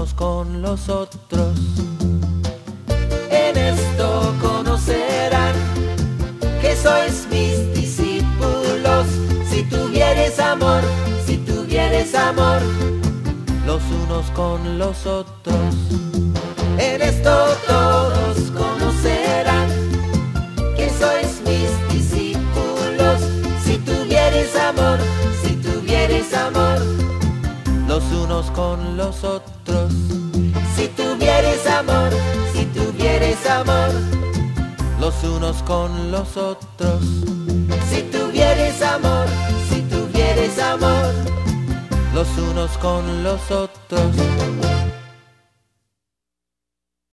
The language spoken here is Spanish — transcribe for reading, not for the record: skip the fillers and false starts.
unos con los otros. En esto conocerán que sois mis discípulos, si tuvieres amor, si tuvieres amor, Los unos con los otros. en esto todos conocerán que sois mis discípulos, si tuvieres amor, si tuvieres amor, Los unos con los otros. si tuvieres amor, si tuvieres amor, Los unos con los otros. si tuvieres amor, si tuvieres amor. Los unos con los otros.